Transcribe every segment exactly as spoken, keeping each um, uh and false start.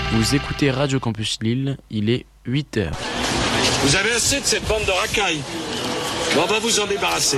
Vous écoutez Radio Campus Lille, il est huit heures. Vous avez assez de cette bande de racailles. On va vous en débarrasser.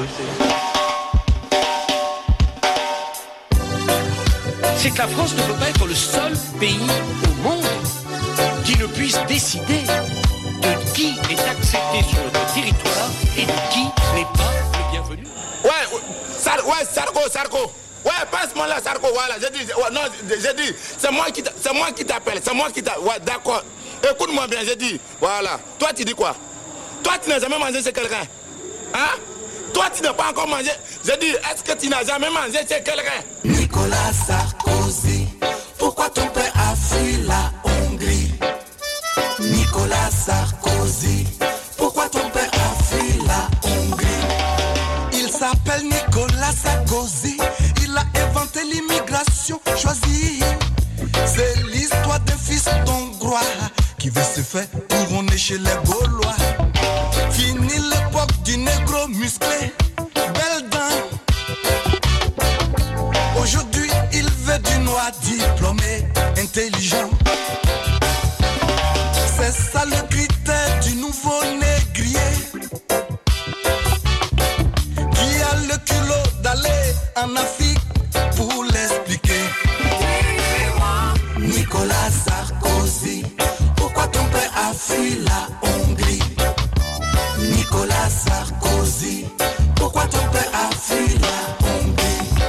C'est que la France ne peut pas être le seul pays au monde qui ne puisse décider de qui est accepté sur notre territoire et de qui n'est pas le bienvenu. Ouais, Sar ouais, Sarko, Sarko. Ouais, passe-moi là, Sarko, voilà. J'ai dit, ouais, non, j'ai dit, c'est moi qui c'est moi qui t'appelle, c'est moi qui t'appelle. Ouais, d'accord. Écoute-moi bien, j'ai dit, voilà. Toi, tu dis quoi? Toi, tu n'as jamais mangé chez quelqu'un? Hein? Toi, tu n'as pas encore mangé. J'ai dit, est-ce que tu n'as jamais mangé chez quelqu'un? Nicolas Sarkozy, pourquoi ton père a fui la Hongrie? Nicolas Sarkozy, pourquoi ton père a fui la Hongrie? Il s'appelle Nicolas Sarkozy, il a inventé l'immigration choisie. C'est l'histoire d'un fils d'Hongrois qui veut se faire couronner chez les Gaulois. Fini l'époque du négro musclé, belle dame. Aujourd'hui, il veut du noir diplômé, intelligent. C'est ça le critère du nouveau négrier qui a le culot d'aller en Afrique pour l'expliquer. Nicolas Sarkozy, pourquoi ton père a fui la Hongrie? Nicolas Sarkozy, pourquoi ton père a fui la Hongrie?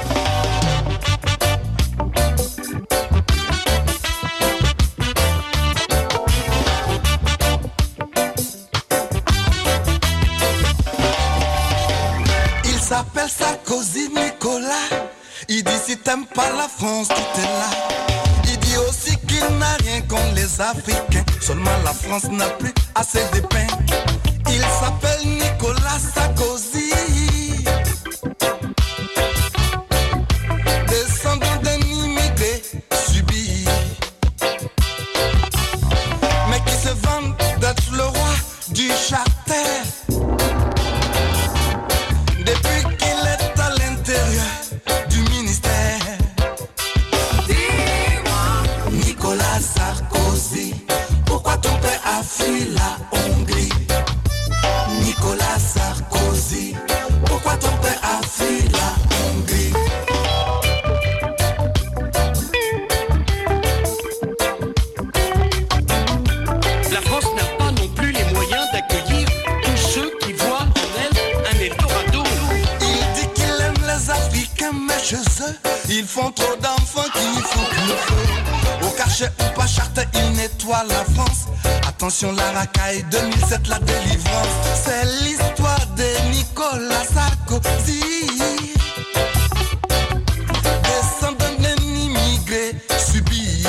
Il s'appelle Sarkozy Nicolas. Il dit si t'aimes pas la France, tu t'es là. Il dit aussi qu'il n'a rien contre les Africains, seulement la France n'a plus assez de pain. Il s'appelle Nicolas Sarkozy, descendant d'un immigré subi, mais qui se vante d'être le roi du charter. Depuis qu'il est à l'intérieur du ministère. Dis-moi, Nicolas Sarkozy, pourquoi ton père a fui la Hongrie? Nicolas Sarkozy, pourquoi ton père a fui la Hongrie? La France n'a pas non plus les moyens d'accueillir tous ceux qui voient en elle un Eldorado. Il dit qu'il aime les Africains, mais chez eux, ils font trop d'enfants qui foutent le feu. Au Karcher ou pas Charter, ils nettoient la France. Attention la racaille, deux mille sept la délivrance. C'est l'histoire de Nicolas Sarkozy, descendant d'un immigré subi,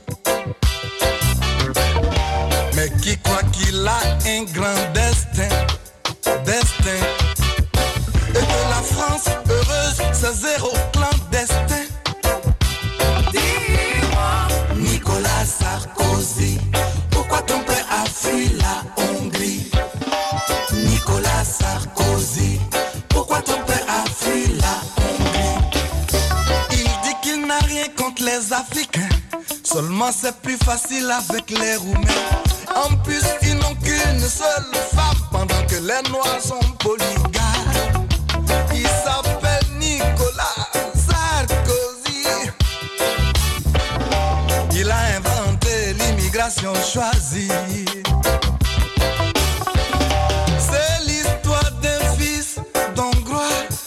mais qui croit qu'il a un grand destin, destin. Et que la France heureuse, c'est zéro clandestin. Dis-moi, Nicolas Sarkozy, pourquoi ton père a fui la Hongrie? Nicolas Sarkozy, pourquoi ton père a fui la Hongrie? Il dit qu'il n'a rien contre les Africains, seulement c'est plus facile avec les Roumains. En plus, ils n'ont qu'une seule femme, pendant que les Noirs sont polygames. Il s'appelle Nicolas Sarkozy. Il a inventé l'immigration choisie. C'est l'histoire d'un fils d'Hongrois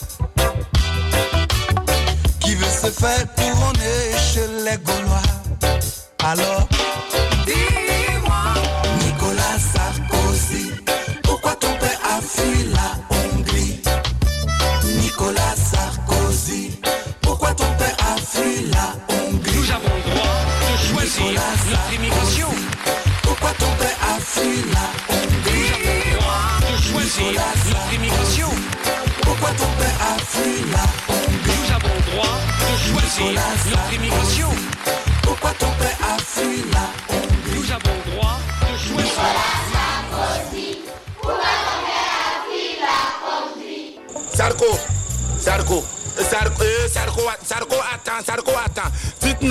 qui veut se faire couronner chez les Gaulois. Alors, dis-moi, Nicolas Sarkozy, pourquoi ton père a fui la Hongrie? Nicolas Sarkozy, pourquoi ton père a fui la Hongrie? Nous avons le droit de choisir Nicolas notre immigration. Pourquoi ton père a fui la Hongrie? Nous avons le droit de choisir Nicolas notre immigration. Pourquoi ton père a fui la Hongrie? Nous avons le droit de choisir Nicolas notre immigration. Pourquoi ton père a fui la Hongrie? Nous avons le droit de choisir. Sarko, Sarko, Sarko, Sarko, Sarko, attends, Sarko, attends. Tu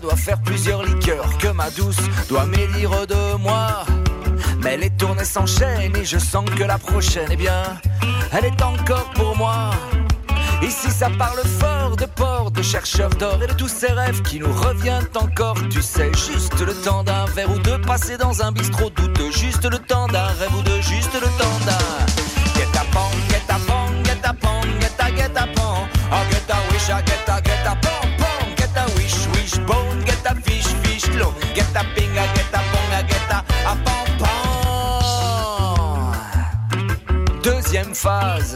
doit faire plusieurs liqueurs que ma douce doit m'élire de moi. Mais les tournées s'enchaînent et je sens que la prochaine, eh bien, elle est encore pour moi. Ici ça parle fort de port, de chercheurs d'or et de tous ces rêves qui nous reviennent encore. Tu sais, juste le temps d'un verre ou deux passé dans un bistrot douteux. Juste le temps d'un rêve ou deux, juste le temps d'un Get-a-pong, get-a-pong, get-a-pong, get-a, get-a-pong. Oh, get-a-wish-a, get-a, get-a-pong, pong. Get-a-wish, wish, bone, get-a-fish, fish, low. Get-a-pinga, get-a-ponga, get-a-a-pong, pong. Deuxième phase.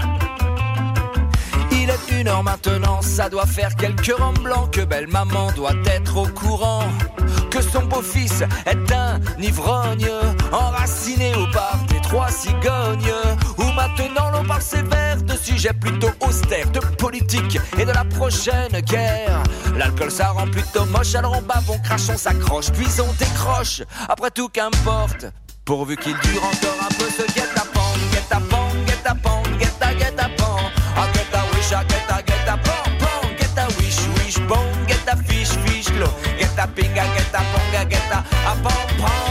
Il est une heure maintenant, ça doit faire quelques rangs blancs. Que belle maman doit être au courant que son beau-fils est un ivrogne, enraciné au bar des trois cigognes. Où maintenant l'on parle sévère de sujets plutôt austères, de politique et de la prochaine guerre. L'alcool ça rend plutôt moche, alors on bave, on crache, on s'accroche, puis on décroche. Après tout qu'importe, pourvu qu'il dure encore un peu ce guet-apens, guet-apens, guet-apens, guet-a, guet-apens. Ah, get-a-wish, ah, get-a, get-a-pong, pong. Get-a-wish, wish, bone, get-a-fish, fish, low. Get-a-pinga, get-a-ponga, get-a-a-pong,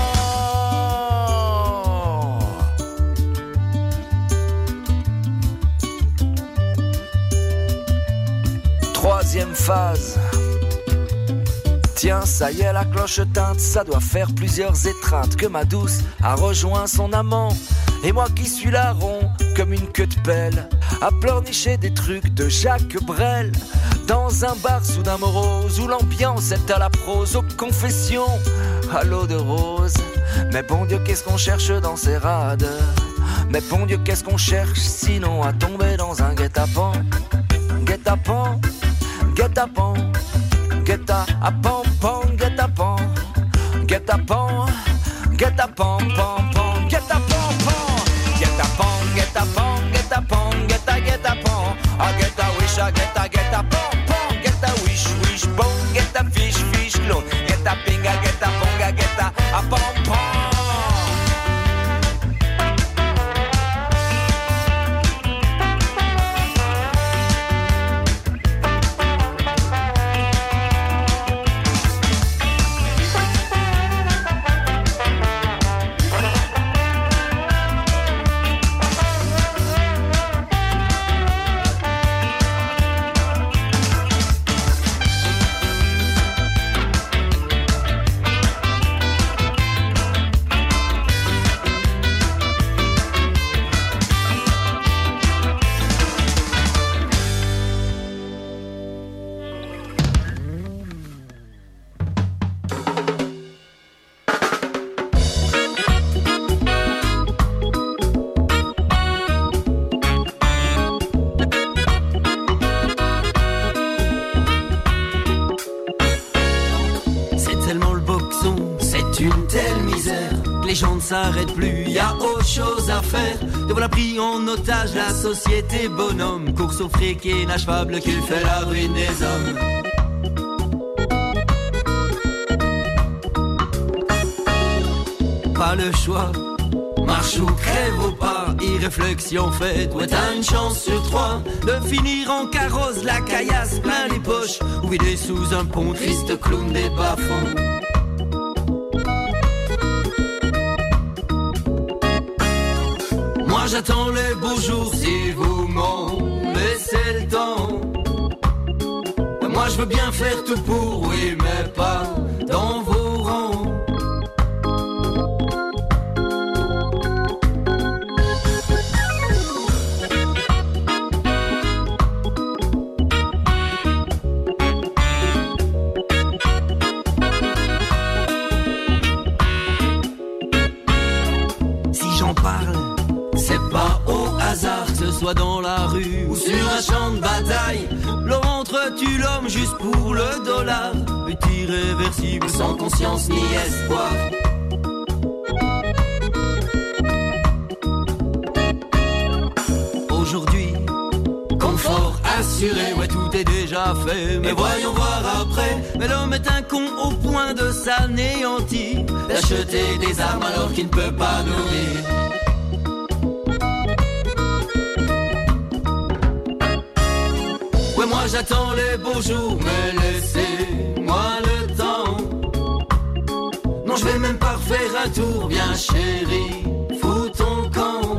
pong. Troisième phase. Tiens, ça y est, la cloche teinte, ça doit faire plusieurs étreintes que ma douce a rejoint son amant. Et moi qui suis là rond, comme une queue de pelle, à pleurnicher des trucs de Jacques Brel. Dans un bar soudain morose, où l'ambiance est à la prose, aux confessions, à l'eau de rose. Mais bon Dieu, qu'est-ce qu'on cherche dans ces rades? Mais bon Dieu, qu'est-ce qu'on cherche sinon à tomber dans un guet-apens? Guet-apens, guet-apens, guet-apens, pong, guet-apens, guet-apens, guet-apens, pong, pong, guet-apens, pong, guet-apens, guet-apens, guet-apens, guet-a, guet-apens, ah, get-a-wish, ah, get-a, get-apens, pong, get-a-wish, wish, bone, get-a-fish, fish, low, get-a-pinga, get-a-ponga, get-a-a-pong, pong. Les gens ne s'arrêtent plus, y a autre chose à faire. Te voilà pris en otage, la société bonhomme. Course au fric et inachevable qu'il fait la ruine des hommes. Pas le choix, marche ou crève au pas. Irréflexion faite, ouais t'as une chance sur trois de finir en carrosse, la caillasse plein les poches, ou vidé sous un pont, triste clown des bas-fonds. J'attends les beaux jours si vous m'en laissez le temps. Moi je veux bien faire tout pour, oui, mais pas dans vos rangs. Soit dans la rue ou sur un champ de bataille, Laurent entretue l'homme juste pour le dollar. But irréversible, sans conscience ni espoir. Aujourd'hui, confort assuré, ouais tout est déjà fait. Mais voyons voir après. Mais l'homme est un con au point de s'anéantir, d'acheter des armes alors qu'il ne peut pas nourrir. Moi j'attends les beaux jours, mais laissez-moi le faire un tour, bien chérie, fous ton camp.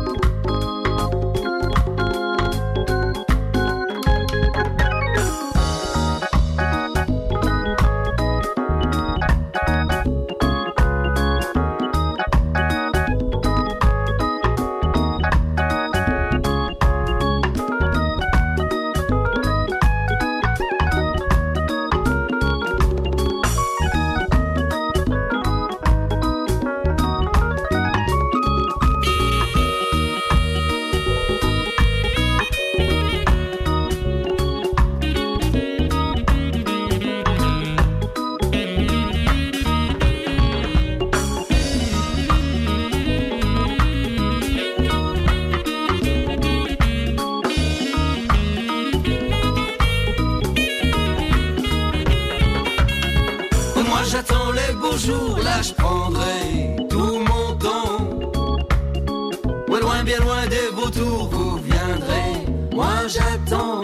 J'attends les beaux jours, là je prendrai tout mon temps. Ouais, loin, bien loin des vautours, vous viendrez, moi j'attends.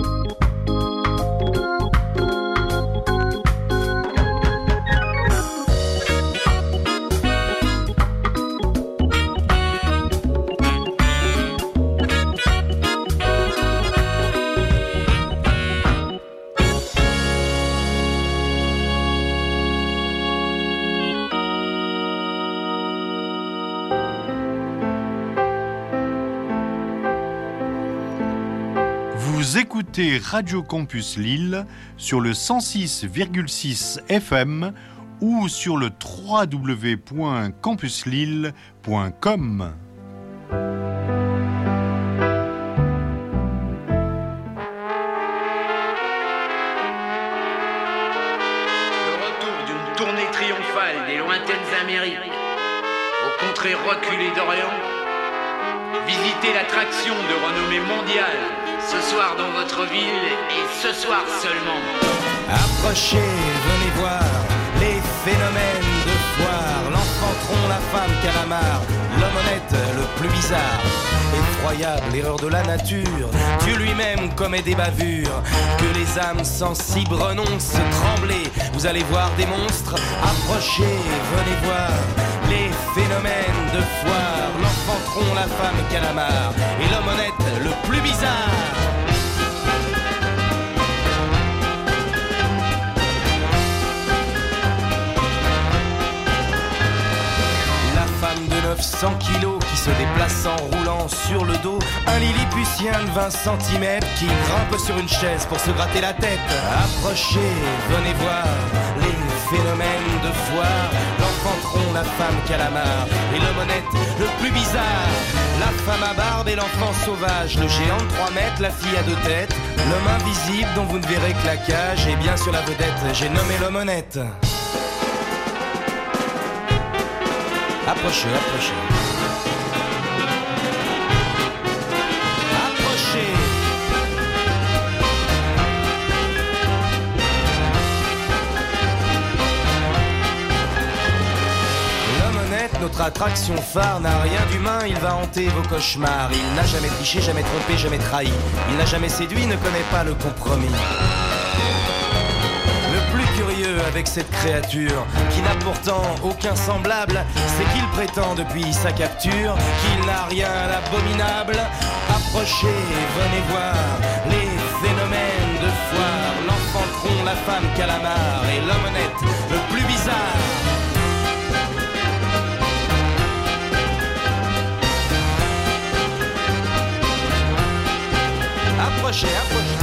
Vous écoutez Radio Campus Lille sur le cent six virgule six F M ou sur le w w w point campus lille point com. Le retour d'une tournée triomphale des lointaines Amériques, aux contrées reculées d'Orient, visitez l'attraction de renommée mondiale, ce soir dans votre ville et ce soir seulement. Approchez, venez voir les phénomènes de foire. L'enfant tronc, la femme calamar, l'homme honnête, le plus bizarre. Effroyable erreur de la nature, Dieu lui-même commet des bavures. Que les âmes sensibles renoncent, tremblez, vous allez voir des monstres. Approchez, venez voir les phénomènes de foire. L'enfant tronc, la femme calamar et l'homme honnête, le plus bizarre. Femme de neuf cents kilos qui se déplace en roulant sur le dos. Un lilliputien de vingt centimètres qui grimpe sur une chaise pour se gratter la tête. Approchez, venez voir les phénomènes de foire. L'enfant tronc, la femme calamar et l'homme honnête, le plus bizarre. La femme à barbe et l'enfant sauvage, le géant de trois mètres, la fille à deux têtes, l'homme invisible dont vous ne verrez que la cage. Et bien sur la vedette, j'ai nommé l'homme honnête. Approchez, approchez. Approchez. L'homme honnête, notre attraction phare, n'a rien d'humain, il va hanter vos cauchemars. Il n'a jamais triché, jamais trompé, jamais trahi. Il n'a jamais séduit, ne connaît pas le compromis. Curieux avec cette créature qui n'a pourtant aucun semblable, c'est qu'il prétend depuis sa capture qu'il n'a rien d'abominable. Approchez, venez voir les phénomènes de foire. L'enfant tronc, la femme calamar et l'homme honnête, le plus bizarre. Approchez, approchez.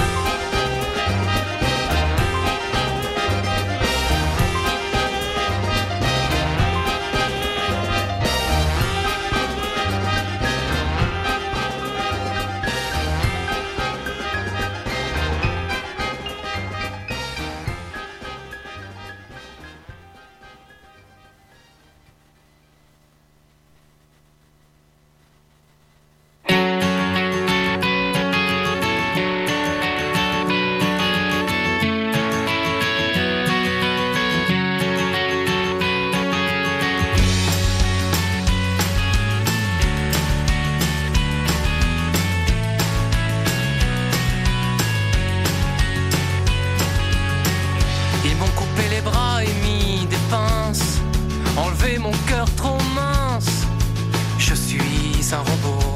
un robot.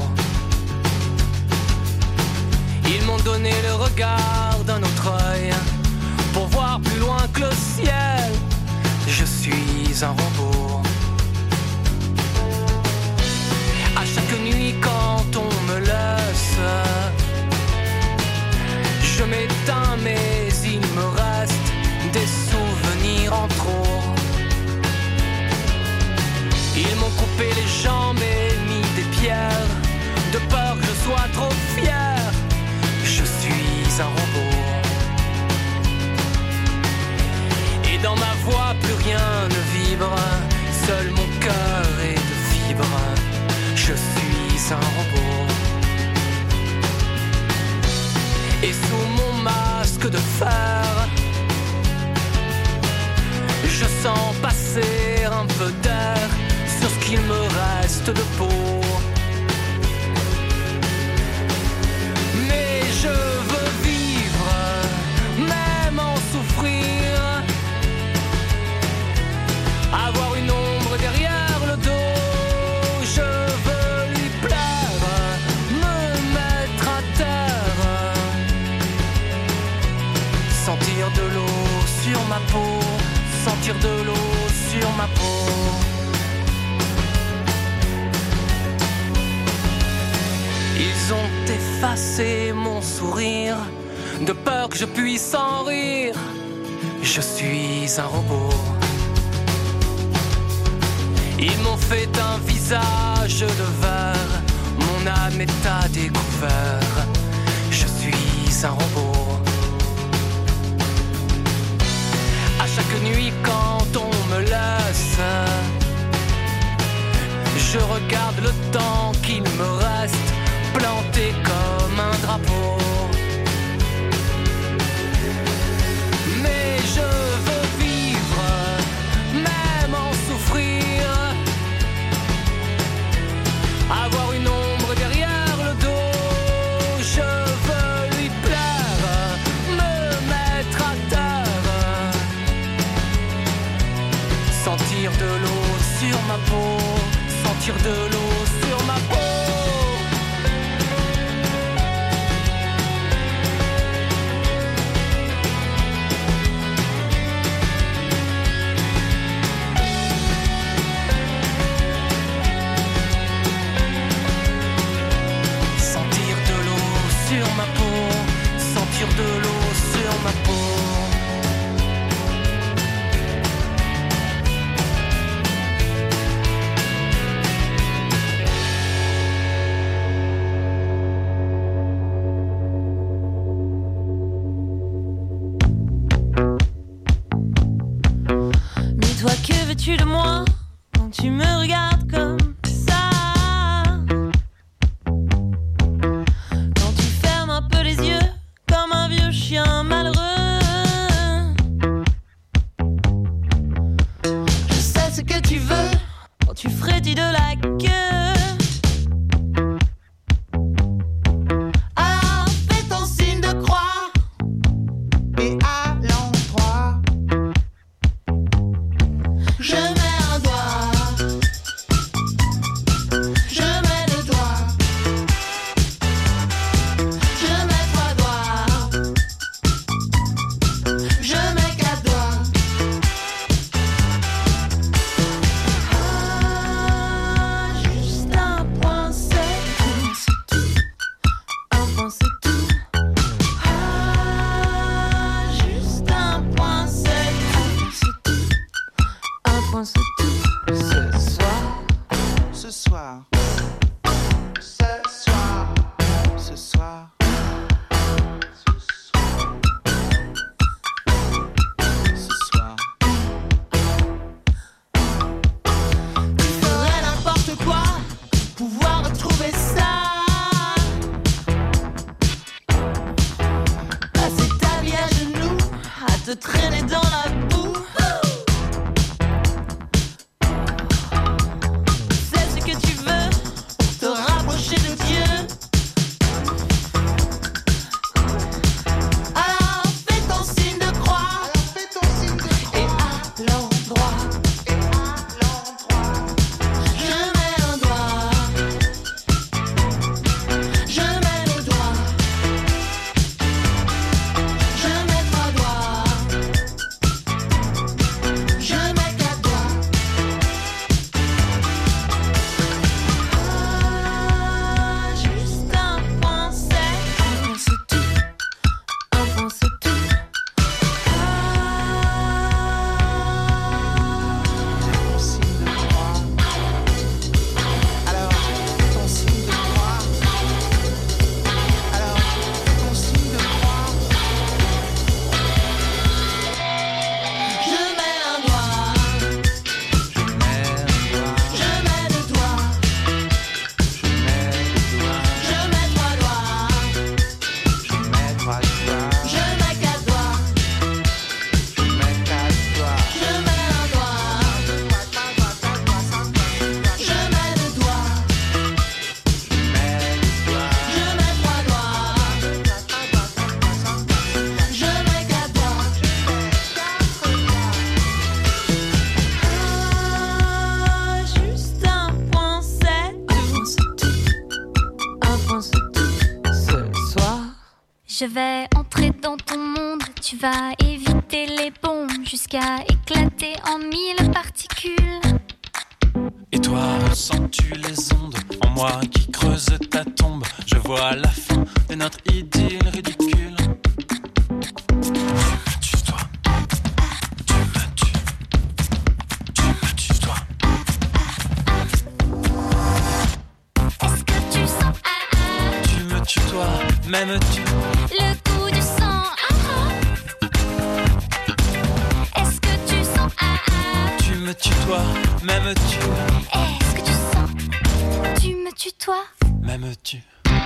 Ils m'ont donné le regard d'un autre œil pour voir plus loin que le ciel. Je suis un robot. À chaque nuit quand on me laisse, je m'éteins mais il me reste des souvenirs en trop. Ils m'ont coupé les jambes et mis des pierres, de peur que je sois trop fier. Je suis un robot. Et dans ma voix plus rien ne vibre, seul mon cœur est de fibre. Je suis un robot. Et sous mon masque de fer, je sens passer un peu d'air sur ce qu'il me reste de peau. Mais je veux vivre, même en souffrir, avoir une ombre derrière le dos. Je veux lui plaire, me mettre à terre, sentir de l'eau sur ma peau, sentir de l'eau sur ma peau. Ils ont effacé mon sourire, de peur que je puisse en rire. Je suis un robot. Ils m'ont fait un visage de verre, mon âme est à découvert. Je suis un robot. À chaque nuit quand on me laisse, je regarde le temps qu'il me reste, planté comme un drapeau. Mais je veux vivre, même en souffrir, avoir une ombre derrière le dos. Je veux lui plaire, me mettre à terre, sentir de l'eau sur ma peau, sentir de l'eau sur ma peau. De l'eau sur ma peau. Mais toi, que veux-tu de moi quand tu me regardes comme ça? Quand tu fermes un peu les yeux comme un vieux chien malheureux. Je sais ce que tu veux quand tu frétilles de la queue. Alors fais ton signe de croix et à l'endroit je mets un doigt, je mets le doigt, je mets trois doigts, je mets quatre doigts. Ah, juste un point c'est tout, un point c'est tout. Ah, juste un point c'est tout, un point c'est tout. Ce soir, ce soir, ce soir, ce soir. N'importe quoi, pouvoir retrouver ça. Passer ta vie à genoux, à te traîner dans la boue. C'est ce que tu veux, te rapprocher de Dieu. Alors fais ton signe de croix, et à l'endroit je mets un doigt, Je vais entrer dans ton monde, tu vas éviter les bombes jusqu'à éclater en mille particules. Et toi, ressens-tu les ondes en moi qui creuse ta tombe? Je vois la fin de notre idylle ridicule. Tu me tues, toi. Tu me tues. Tu me tues, toi. Est-ce que tu sens ah ah? Tu me tues, toi. M'aimes-tu? Le goût du sang ah ah. Est-ce que tu sens ah ah? Tu me tues, toi. M'aimes-tu? Est-ce que tu sens? Tu me tues, toi. M'aimes-tu?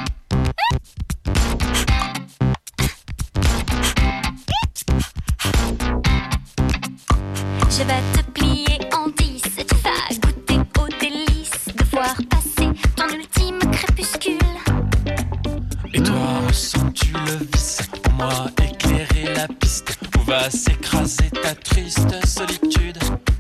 Je vais te plier en dix, tu vas goûter au délice de voir passer ton ultime crépuscule. Et toi, ressens-tu le vice en moi éclairer la piste où va s'écraser ta triste solitude?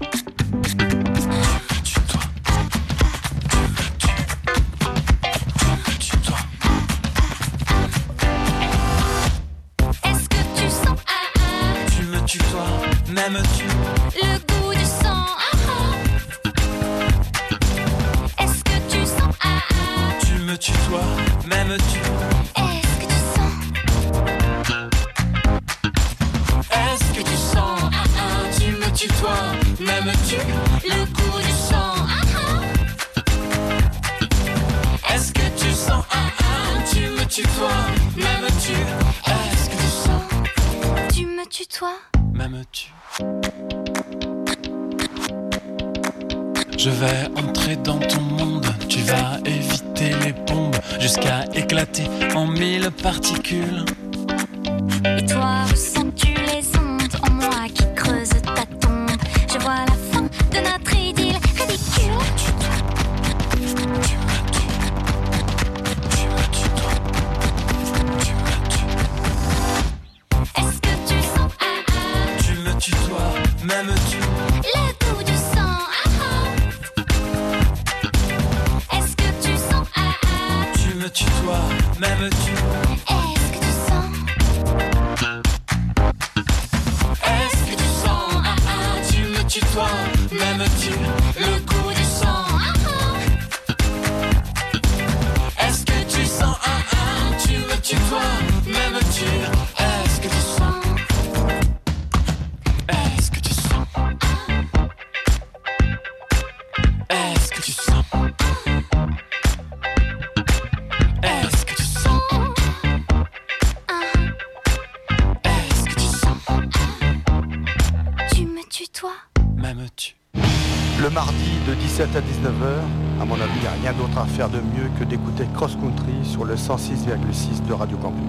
M'aimes-tu? Le goût du sang ah ah. Est-ce que tu sens ah ah? Tu me tues, toi. M'aimes-tu? Est-ce que tu sens? Est-ce que tu sens ah ah? Tu me tues, toi. M'aimes-tu? Le goût du sang ah ah. Est-ce que tu sens ah ah? Tu me tues, toi. M'aimes-tu? Est-ce que tu sens? Tu me tues, toi. M'aimes-tu? Je vais entrer dans ton monde, tu vas éviter les bombes jusqu'à éclater en mille particules. Et toi, ressens-tu les ondes en moi qui creuse ta tombe? Je vois la fin de notre idylle ridicule. Tu me tues, tu me tues, toi. Tu me tues. Est-ce que tu sens ah ah? Tu me tues, toi. M'aimes-tu? Le goût du sang ah ah. Est-ce que tu sens ah ah? Tu me tues, toi. M'aimes-tu? Est-ce que tu sens? Est-ce que tu sens ah ah? Tu me tues, toi. M'aimes-tu? Le goût du sang ah ah. Est-ce que tu sens ah ah? Tu me tues, toi. M'aimes-tu? Est-ce que tu sens? Est-ce que tu sens? Est-ce que tu sens? Est-ce que tu sens? Est-ce que tu sens? Tu me tues, toi. M'aimes-tu? Le mardi de dix-sept à dix-neuf heures, à mon avis, il n'y a rien d'autre à faire de mieux que d'écouter Cross Country sur le cent six virgule six de Radio Campus.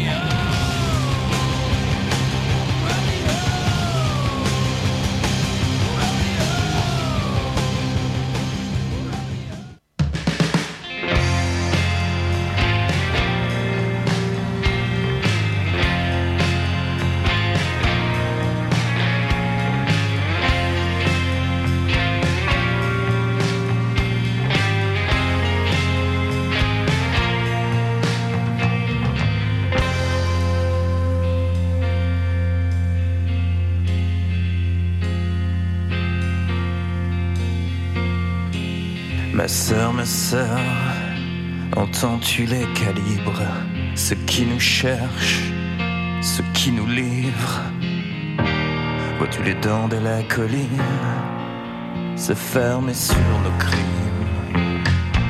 Ma sœur, ma sœur, entends-tu les calibres? Ceux qui nous cherchent, ceux qui nous livrent. Vois-tu les dents de la colline se fermer sur nos crimes?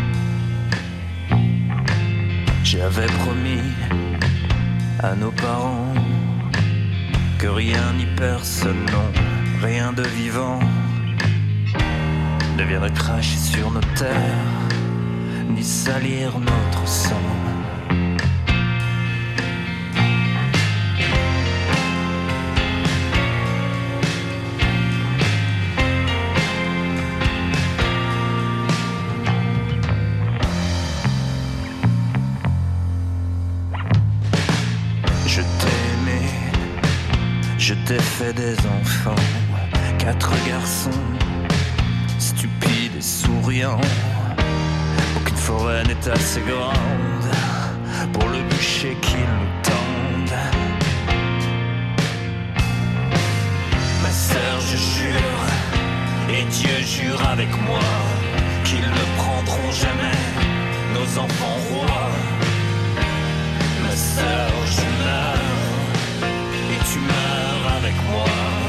J'avais promis à nos parents que rien ni personne, non, rien de vivant ne viendrait cracher sur nos terres, ni salir notre sang. Je t'ai aimé, je t'ai fait des enfants, quatre garçons, stupide et souriant. Aucune forêt n'est assez grande pour le bûcher qu'il nous tend. je jure, et Dieu jure avec moi, qu'ils ne prendront jamais nos enfants rois. Ma sœur, je meurs, et tu meurs avec moi.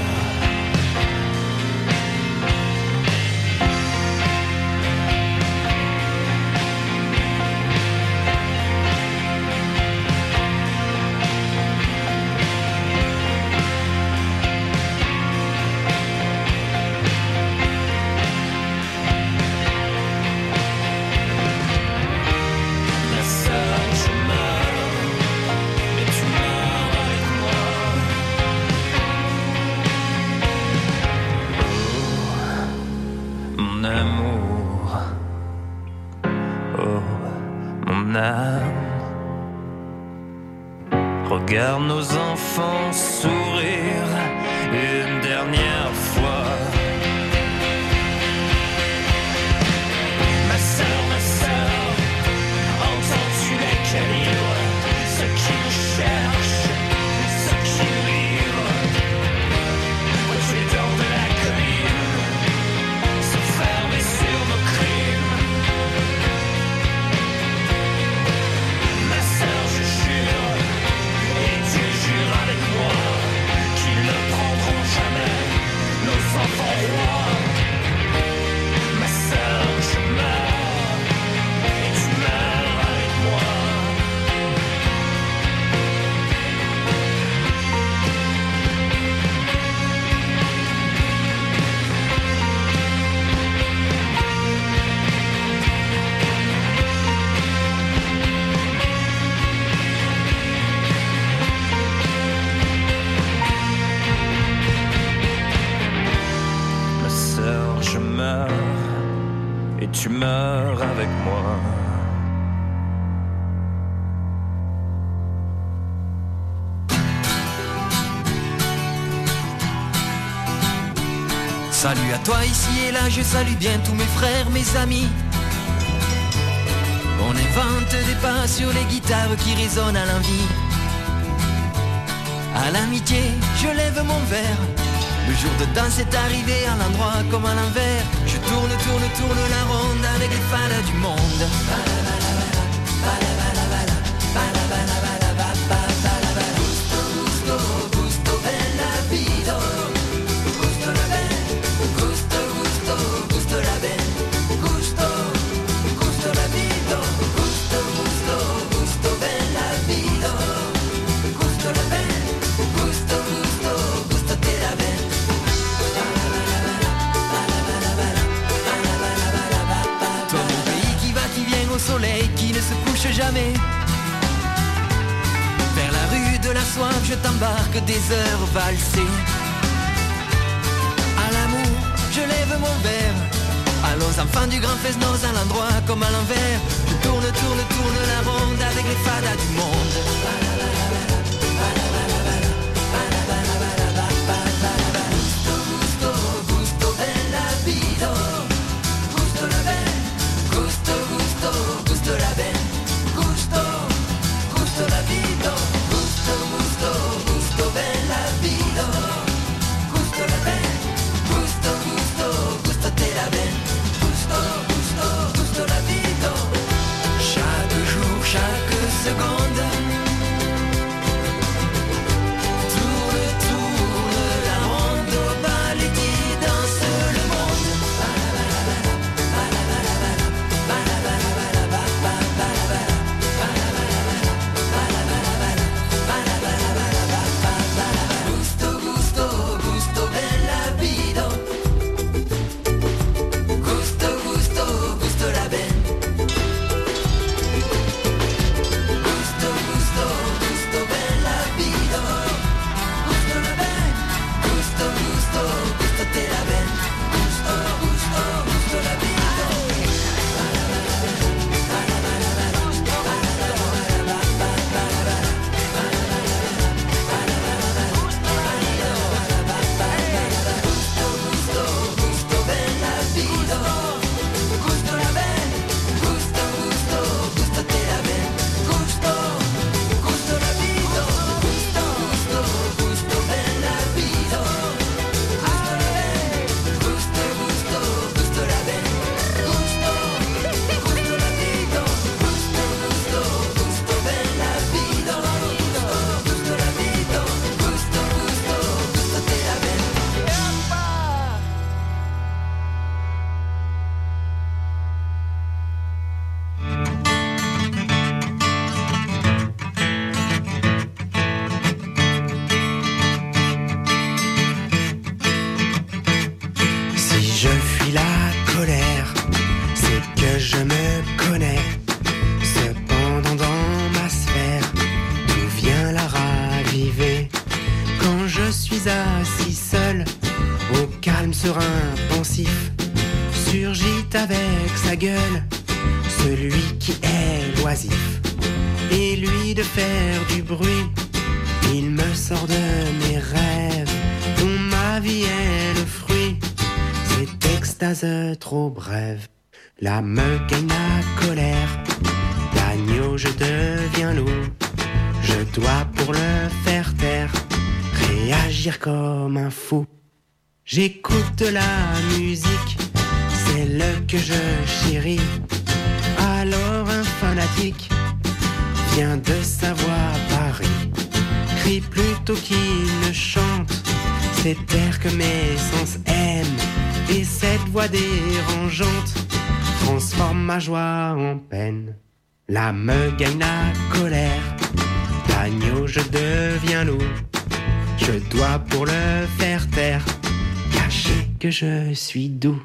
Regarde nos enfants sourire une dernière fois. Ma sœur, ma sœur, entends-tu les calibres, ceux qui nous cherchent, ceux qui nous livrent, au flétan de la colline, se fermer sur nos crimes. Ma sœur, je jure, et Dieu jure avec moi, qu'ils ne prendront jamais nos enfants rois. Ma sœur, je meurs, et tu meurs avec moi. Ma sœur, je meurs, et tu meurs avec moi. Salut à toi ici et là, je salue bien tous mes frères, mes amis. On invente des pas sur les guitares qui résonnent à l'envie. À l'amitié, je lève mon verre. Le jour de danse est arrivé à l'endroit comme à l'envers. Je tourne, tourne, tourne la ronde avec les fans du monde. Gusto, gusto, gusto bella vida. Gusto la ben, gusto, gusto, gusto la ben. Gusto, gusto la vida. Gusto, gusto, gusto bella vida. Gusto la ben, gusto, gusto, gusto te la ben. Toi mon pays qui va, qui vient au soleil, qui ne se couche jamais. Vers la rue de la soif, je t'embarque des heures valsées. À l'amour, je lève mon verre. Allons enfants du grand Fesnos, à l'endroit comme à l'envers. Je tourne, tourne, tourne la ronde avec les fadas du monde. Gusto, gusto, gusto bella vida. Gusto la ben, gusto, gusto, gusto la ben. Gusto, gusto la vida. Gusto, gusto, gusto bella vida. Gusto la ben, gusto, gusto, gusto te la ben. Gusto, gusto, gusto la vida. est loisif et lui de faire du bruit. Il me sort de mes rêves dont ma vie est le fruit. Cette extase trop brève, là me gagne la colère. L'agneau je deviens loup, je dois pour le faire taire réagir comme un fou. J'écoute de la musique, celle que je chéris. Alors un fanatique vient de savoir Paris, crie plutôt qu'il ne chante cet air que mes sens aiment. Et cette voix dérangeante transforme ma joie en peine. Là me gagne la colère, l'agneau je deviens loup. Je dois pour le faire taire cacher que je suis doux.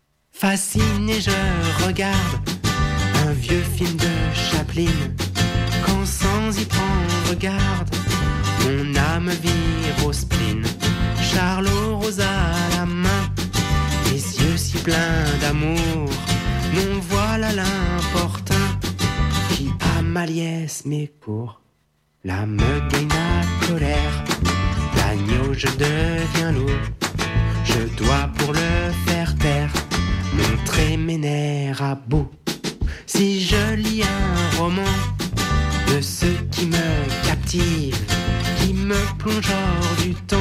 Fasciné je regarde un vieux film de Chaplin. Quand sans y prendre garde, mon âme vire au spleen. Charlot rose à la main, les yeux si pleins d'amour. Non voilà l'importun qui à ma liesse m'écourt. Là me gagne la colère, l'agneau je deviens loup. Je dois pour le faire taire montrer mes nerfs à bout. Si je lis un roman de ceux qui me captivent, qui me plonge hors du temps,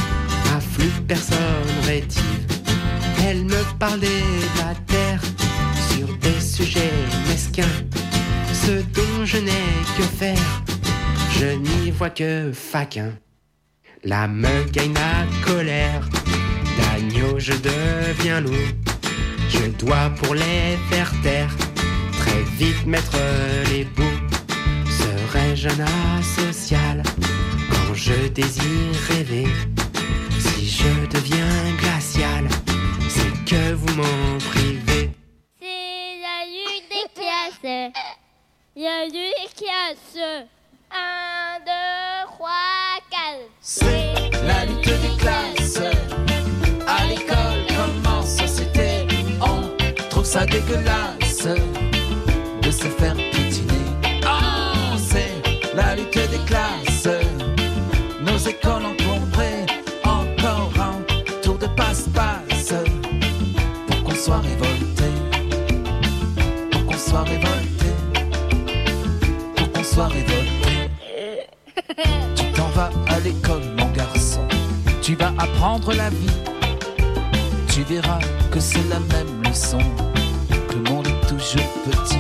à flux personne rétive. Elle me parlait de la terre sur des sujets mesquins, ce dont je n'ai que faire, je n'y vois que faquin. Là me gagne la colère, l'agneau je deviens loup. Je dois pour les faire taire très vite mettre les bouts. Serais-je un asocial quand je désire rêver? Si je deviens glacial, c'est que vous m'en privez. C'est la lutte des classes. La lutte des classes. Un, deux, trois, quatre. C'est la lutte des classes. À l'école comme en société, on trouve ça dégueulasse de se faire piétiner. Oh, c'est la lutte des classes. Nos écoles encombrées, encore un tour de passe-passe. Pour qu'on soit révolté, pour qu'on soit révolté, pour qu'on soit révolté. Tu t'en vas à l'école, mon garçon, tu vas apprendre la vie. Tu verras que c'est la même leçon, que le monde est toujours petit.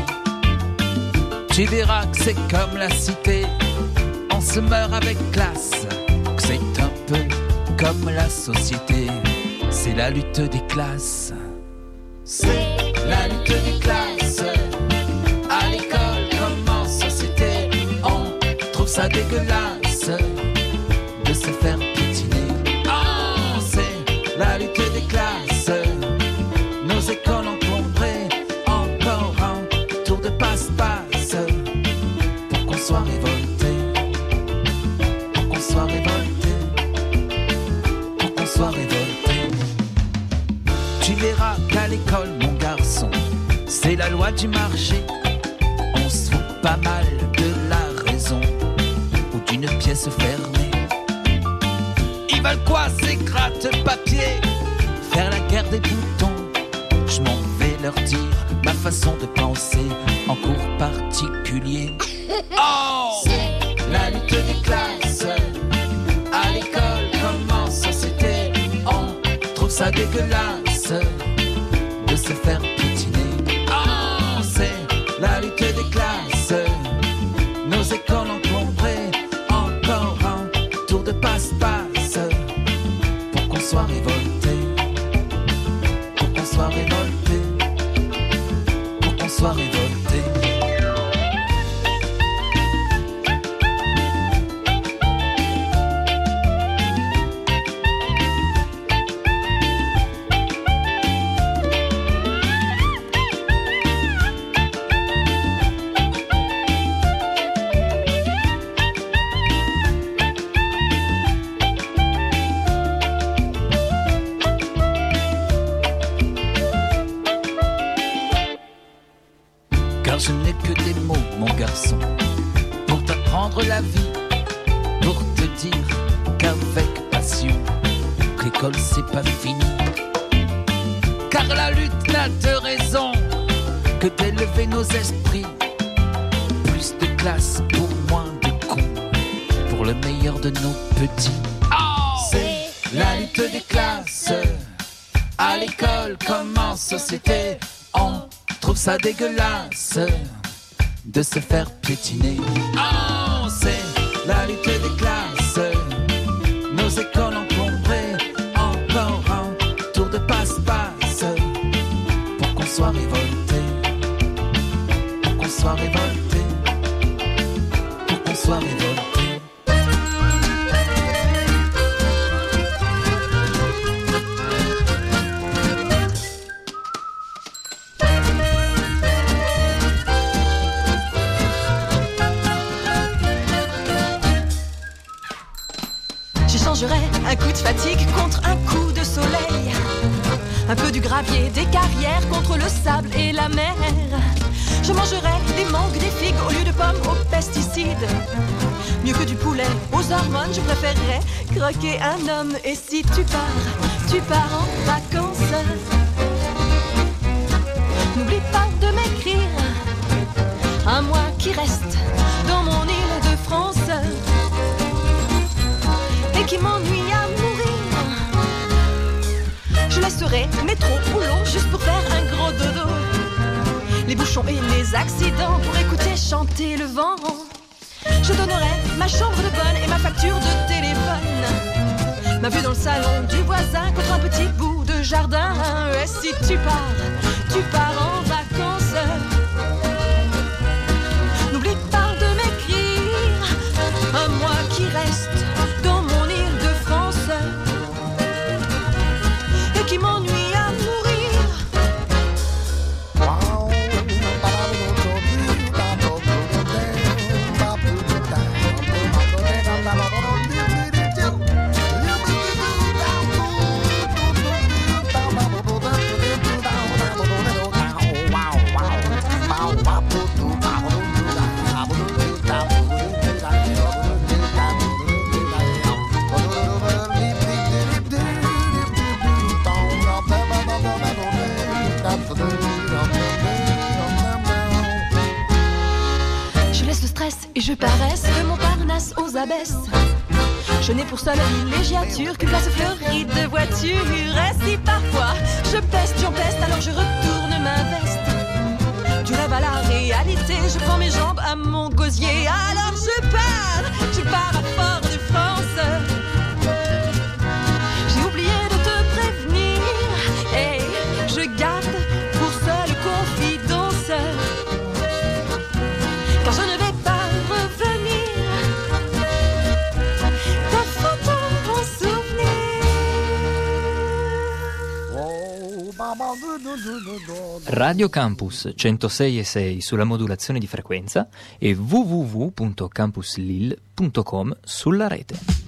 Tu verras que c'est comme la cité, on se meurt avec classe. Que c'est un peu comme la société, c'est la lutte des classes. C'est la lutte des classes. À l'école comme en société, on trouve ça dégueulasse de se faire piétiner. Oh, c'est la lutte des classes. Nos écoles encombrées, encore un tour de passe-passe. Pour qu'on soit révolté, pour qu'on soit révolté, pour qu'on soit révolté. Tu verras qu'à l'école, mon garçon, c'est la loi du marché. On se fout pas mal de la raison ou d'une pièce fermée. Ils veulent quoi ces gratte-papier? Faire la guerre des boutons. Je m'en vais leur dire ma façon de penser en cours particulier. Oh, c'est la lutte des classes. À l'école comme en société, on trouve ça dégueulasse de se faire piétiner. Oh, c'est la lutte des classes. Nos écoles encombrées, encore un tour de passe-passe. Pour qu'on soit révolté, pour qu'on soit révolté, pour qu'on soit révolté. mots, mon garçon, pour t'apprendre la vie, pour te dire qu'avec passion, l'école c'est pas fini. Car la lutte n'a de raison que d'élever nos esprits. Plus de classe pour moins de cons, pour le meilleur de nos petits. Oh, c'est la lutte des classes. À l'école comme en société, on trouve ça dégueulasse de se faire piétiner. Oh, c'est la lutte des classes. Nos écoles encombrées, encore un tour de passe-passe pour qu'on soit révolté, pour qu'on soit révolté, pour qu'on soit révolté. Un coup de fatigue contre un coup de soleil. Un peu du gravier des carrières contre le sable et la mer. Je mangerai des mangues, des figues au lieu de pommes aux pesticides. Mieux que du poulet aux hormones, je préférerais croquer un homme. Et si tu pars, tu pars en vacances, n'oublie pas de m'écrire un mois qui reste dans mon île de France et qui m'ennuie à mourir. Je laisserai métro, boulot juste pour faire un gros dodo. Les bouchons et les accidents pour écouter chanter le vent. Je donnerai ma chambre de bonne et ma facture de téléphone, ma vue dans le salon du voisin contre un petit bout de jardin. Et si tu pars, tu pars en vacances, n'oublie pas de m'écrire un mois qui reste dans mon île de France et qui m'ennuie à mourir. Et je paresse de Montparnasse aux abesses. Je n'ai pour seule villégiature qu'une place fleurie de voitures. Et si parfois je peste, j'en peste, alors je retourne ma veste. Du rêve à la réalité, je prends mes jambes à mon gosier. Alors je pars, je pars à Fort-de-France. J'ai oublié de te prévenir, et je garde pour seule confidence, car je ne vais pas revenir. Ta photo en souvenir. Radio Campus centosei e sei sulla modulazione di frequenza e w w w punto campus lille punto com sulla rete.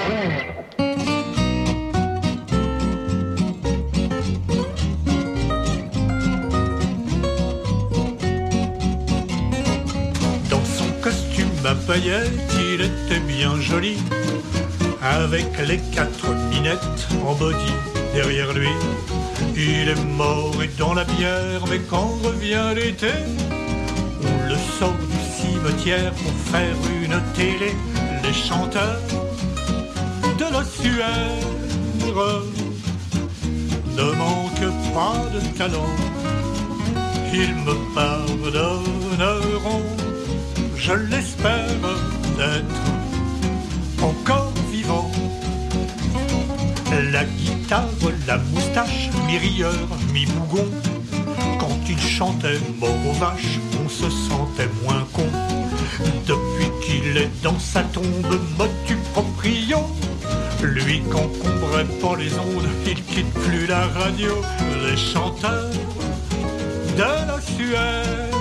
Dans son costume à paillettes, il était bien joli, avec les quatre minettes en body derrière lui. Il est mort et dans la bière, mais quand revient l'été, on le sort du cimetière pour faire une télé. Les chanteurs de l'ossuaire ne manquent pas de talent. Ils me pardonneront, je l'espère, d'être encore vivant. La guitare, la moustache, mi-rieur, mi-bougon. Quand il chantait mort aux vaches, on se sentait moins con. Depuis qu'il est dans sa tombe, motu proprio, lui qu'encombrait pas les ondes, il quitte plus la radio. Les chanteurs de l'ossuaire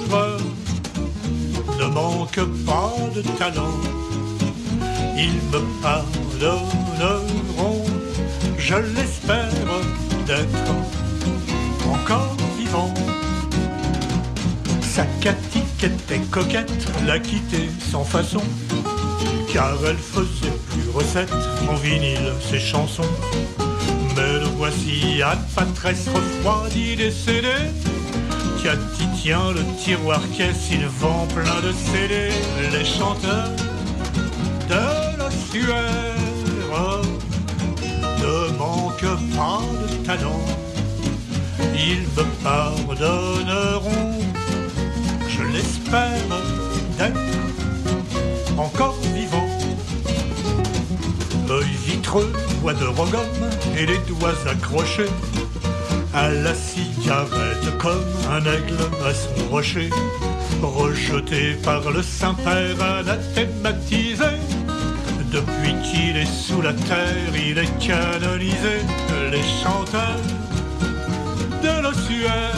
ne manquent pas de talent. Ils me pardonneront, je l'espère, d'être encore vivant. Sa Cathy qui était coquette l'a quitté sans façon, car elle faisait plus recette en vinyle ses chansons. Mais le voici à patresse refroidie décédée. Cathy tient le tiroir caisse, il vend plein de C D. Les chanteurs de l'ossuaire ne manquent pas de talent. Ils me pardonneront, je l'espère, d'être encore vivant. Œil vitreux, voix de rogome et les doigts accrochés à la cigarette comme un aigle à son rocher. Rejeté par le Saint-Père, anathématisé, depuis qu'il est sous la terre, il est canonisé. Les chanteurs de l'ossuaire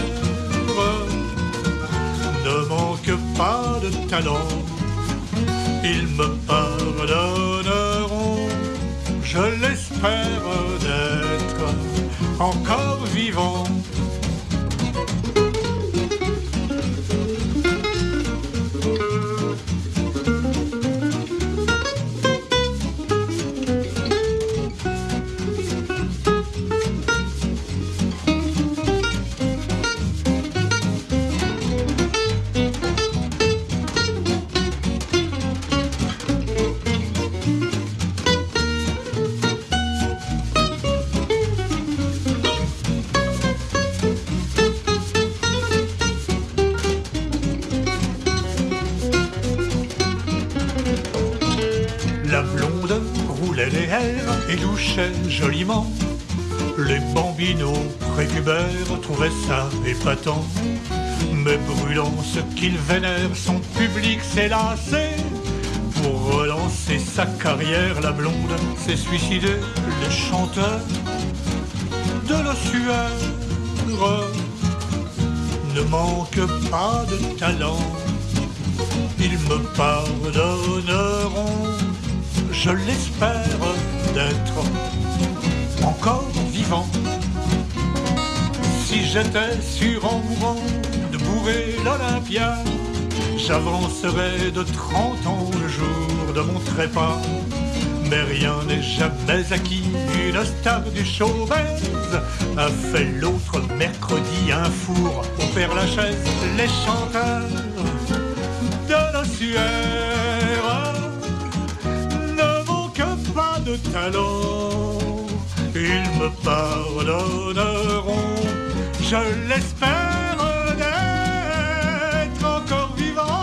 ne manquent pas de talent. Ils me pardonneront, je l'espère, d'être encore vivant. Et douchait joliment. Les bambinos prépubères trouvaient ça épatant. Mais brûlant ce qu'ils vénèrent, son public s'est lassé. Pour relancer sa carrière, la blonde s'est suicidée. Les chanteurs de l'ossuaire ne manquent pas de talent. Ils me pardonneront, je l'espère, d'être encore vivant. Si j'étais sûr en mourant de bourrer l'Olympia, j'avancerais de trente ans le jour de mon trépas. Mais rien n'est jamais acquis, une star du showbiz a fait l'autre mercredi un four au Père Lachaise. Les chanteurs de l'ossuaire ne manquent pas de talent. Ils me pardonneront, je l'espère, d'être encore vivant.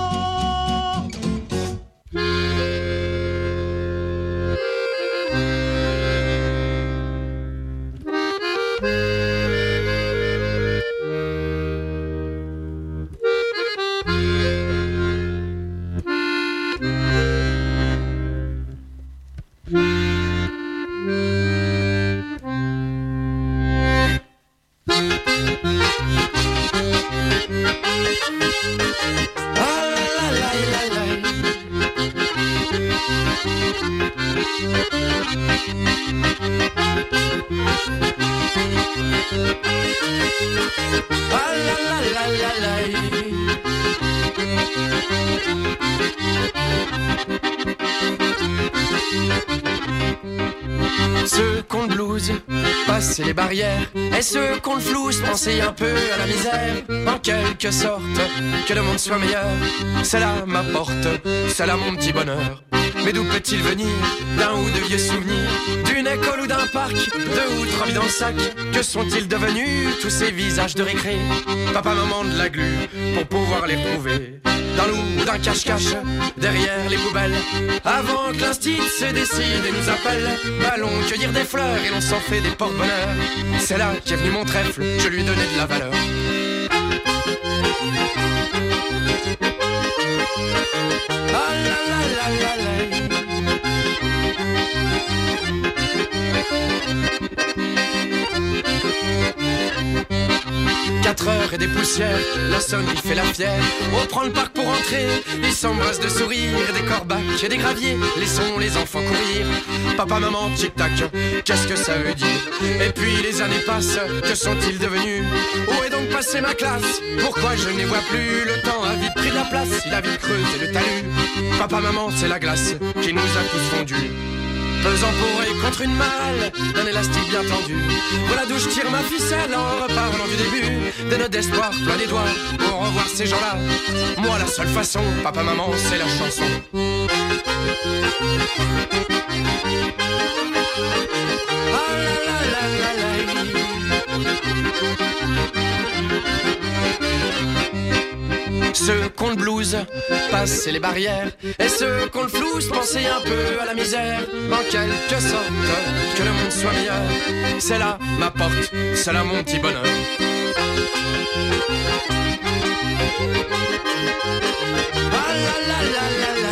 Ah la la la la la. Ceux qui ont le blues, passer les barrières. Et ceux qui ont le flouze, penser un peu à la misère. En quelque sorte, que le monde soit meilleur. C'est là ma porte, c'est là mon petit bonheur. Mais d'où peut-il venir? D'un ou de vieux souvenirs? D'une école ou d'un parc? Deux ou trois vies dans le sac? Que sont-ils devenus, tous ces visages de récré? Papa, maman de la glu, pour pouvoir les retrouver. Dans l'ou ou d'un cache-cache, derrière les poubelles. Avant que l'instit se décide et nous appelle. Allons cueillir des fleurs et l'on s'en fait des porte-bonheur. C'est là qu'est venu mon trèfle, je lui donnais de la valeur. Ah la la la la la. Quatre heures et des poussières, la sonnerie fait la fière. On prend le parc pour entrer, ils s'embrassent de sourire. Des corbacs et des graviers, laissons les enfants courir. Papa, maman, tic-tac, qu'est-ce que ça veut dire? Et puis les années passent, que sont-ils devenus? Où est donc passée ma classe? Pourquoi je ne les vois plus? Le temps a vite pris de la place, il a vite creusé le talus. Papa, maman, c'est la glace qui nous a tous fondus. Pesant pour et contre une malle, d'un élastique bien tendu. Voilà d'où je tire ma ficelle en reparlant du début. De nos espoirs plein des doigts pour revoir ces gens-là. Moi la seule façon, papa, maman, c'est la chanson. Ah la la la la la. Ceux qui ont le blues, passer les barrières. Et ceux qui ont le flouze, penser un peu à la misère. En quelque sorte, que le monde soit meilleur. C'est là ma porte, c'est là mon petit bonheur. Ah la la la la la.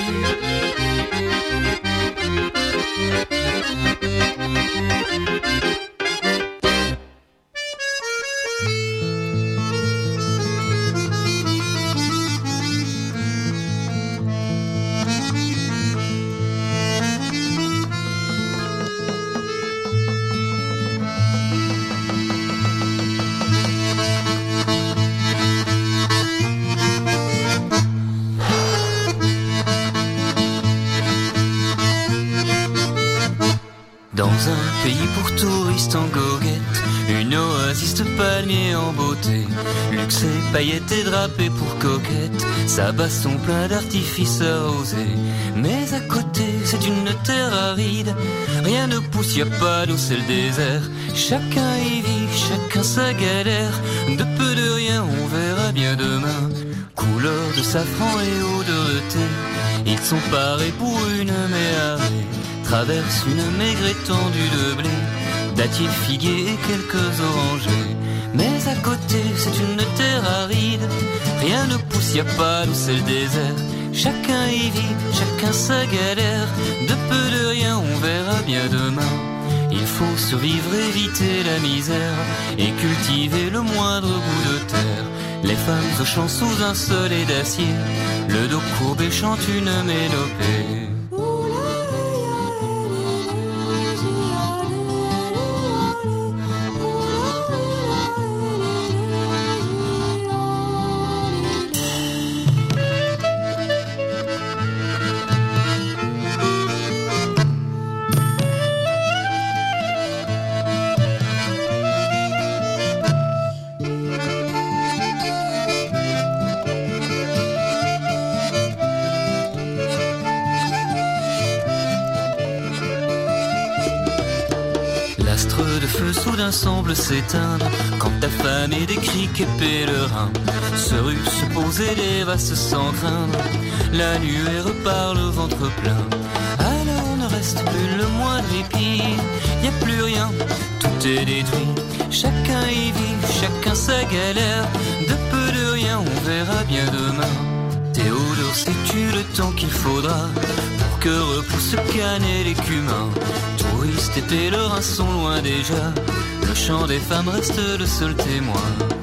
Dans un pays pour touristes en goguette, une oasis de palmiers en beauté, luxe et paillettes et drapés pour coquette, sa baston plein d'artifices arrosés. Mais à côté c'est une terre aride, rien ne pousse, y a pas d'eau, c'est le désert. Chacun y vit, chacun sa galère, de peu de rien on verra bien demain. Couleur de safran et odeur de thé, ils sont parés pour une méhari. Traverse une maigre étendue de blé, dattiers, figuiers et quelques orangers. Mais à côté c'est une terre aride, rien ne pousse, y a pas d'eau, c'est le désert. Chacun y vit, chacun sa galère, de peu de rien on verra bien demain. Il faut survivre, éviter la misère et cultiver le moindre bout de terre. Les femmes au chant sous un soleil d'acier, le dos courbé chante une mélopée. Soudain semble s'éteindre quand ta femme et des criques et pèlerins se ruent, se poser les vastes sans craindre. La nuée repart le ventre plein, alors ne reste plus le moindre épi. Y a plus rien, tout est détruit. Chacun y vit, chacun sa galère. De peu de rien, on verra bien demain. Théodore, sais-tu le temps qu'il faudra pour que repousse le canne et l'écumin? Touristes et pèlerins sont loin déjà, le chant des femmes reste le seul témoin.